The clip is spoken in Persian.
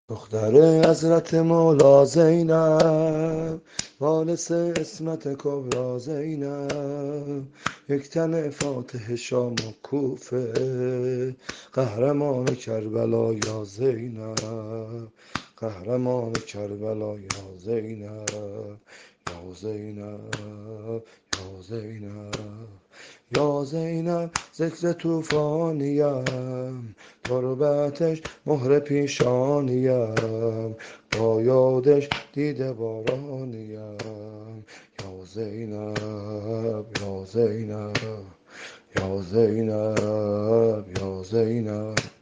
دختر حضرت مولا زینب، وارث عصمت کبری زینب، یک تن فاتح شام و کوفه، قهرمان کربلا یا زینب، قهرمان کربلا یا زینب، یا زینب، یا زینب، یا زینب. ذکر توفانیم، تربتش مهر پیشانیم، با یادش دیده بارانیم. یا زینب، یا زینب، یا زینب، یا زینب.